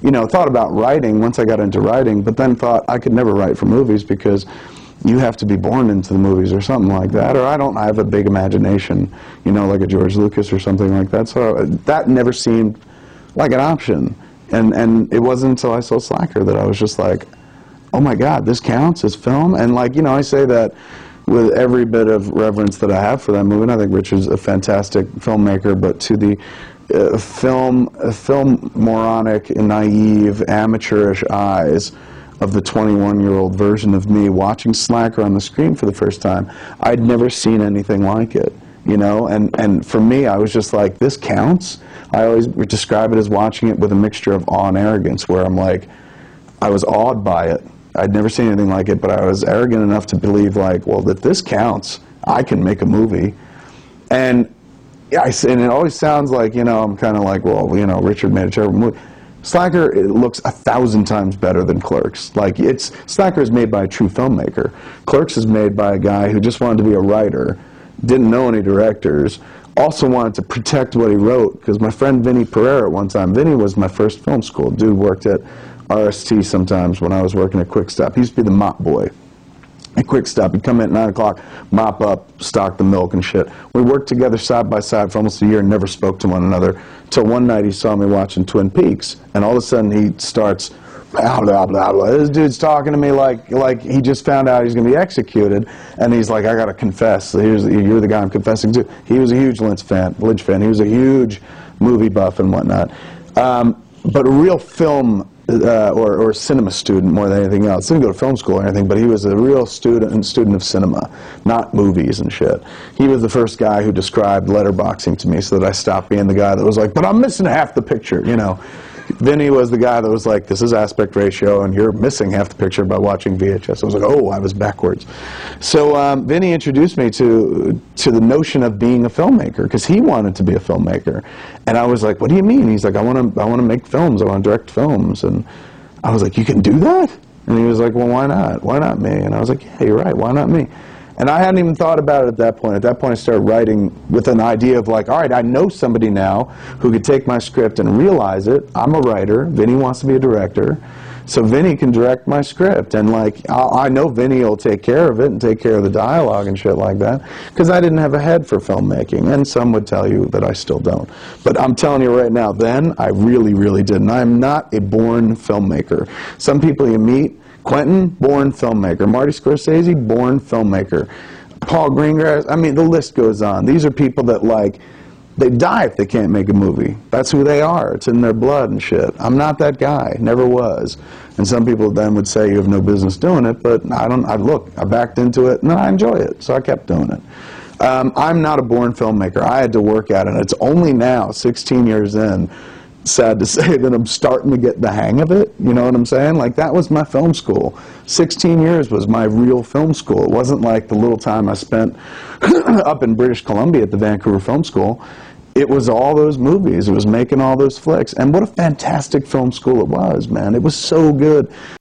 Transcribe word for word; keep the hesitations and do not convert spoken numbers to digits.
you know, thought about writing once I got into writing, but then thought I could never write for movies because you have to be born into the movies or something like that, or I don't have a big imagination, you know, like a George Lucas or something like that. So that never seemed like an option. And, and it wasn't until I saw Slacker that I was just like, oh my God, this counts as film? And like, you know, I say that with every bit of reverence that I have for that movie, and I think Richard's a fantastic filmmaker, but to the uh, film, uh, film moronic, naive, amateurish eyes of the twenty-one-year-old version of me watching Slacker on the screen for the first time, I'd never seen anything like it, you know, and, and for me, I was just like, this counts? I always describe it as watching it with a mixture of awe and arrogance, where I'm like, I was awed by it. I'd never seen anything like it, but I was arrogant enough to believe, like, well, if this counts, I can make a movie. And, yeah, I, and it always sounds like, you know, I'm kind of like, well, you know, Richard made a terrible movie. Slacker, it looks a thousand times better than Clerks. Like, it's, Slacker is made by a true filmmaker. Clerks is made by a guy who just wanted to be a writer, didn't know any directors, also wanted to protect what he wrote, because my friend Vinny Pereira at one time, Vinny was my first film school. Dude worked at R S T sometimes when I was working at Quick Stop. He used to be the mop boy at Quick Stop. He'd come in at nine o'clock, mop up, stock the milk and shit. We worked together side by side for almost a year and never spoke to one another, till one night he saw me watching Twin Peaks, and all of a sudden he starts, blah, blah, blah, blah. This dude's talking to me like like he just found out he's going to be executed, and he's like, I got to confess. Here's, you're the guy I'm confessing to. He was a huge Lynch fan. Lynch fan. He was a huge movie buff and whatnot. Um, but a real film Uh, or, or cinema student more than anything else. Didn't go to film school or anything, but he was a real student student of cinema, not movies and shit. He was the first guy who described letterboxing to me, so that I stopped being the guy that was like, but I'm missing half the picture, you know. Vinny was the guy that was like, this is aspect ratio, and you're missing half the picture by watching V H S. I was like, oh, I was backwards. So um, Vinny introduced me to to the notion of being a filmmaker, because he wanted to be a filmmaker, and I was like, what do you mean? He's like, I want to I want to make films. I want to direct films, and I was like, you can do that? And he was like, well, why not? Why not me? And I was like, yeah, you're right. Why not me? And I hadn't even thought about it at that point. At that point, I started writing with an idea of like, all right, I know somebody now who could take my script and realize it. I'm a writer. Vinny wants to be a director. So Vinny can direct my script. And like, I know Vinny will take care of it and take care of the dialogue and shit like that, because I didn't have a head for filmmaking. And some would tell you that I still don't. But I'm telling you right now, then, I really, really didn't. I'm not a born filmmaker. Some people you meet, Quentin, born filmmaker. Marty Scorsese, born filmmaker. Paul Greengrass, I mean, the list goes on. These are people that, like, they die if they can't make a movie. That's who they are. It's in their blood and shit. I'm not that guy. Never was. And some people then would say you have no business doing it, but I don't, I look, I backed into it, and I enjoy it, so I kept doing it. Um, I'm not a born filmmaker. I had to work at it. It's only now, sixteen years in, sad to say, that I'm starting to get the hang of it. You know what I'm saying? Like, that was my film school. sixteen years was my real film school. It wasn't like the little time I spent up in British Columbia at the Vancouver Film School. It was all those movies. It was making all those flicks. And what a fantastic film school it was, man. It was so good.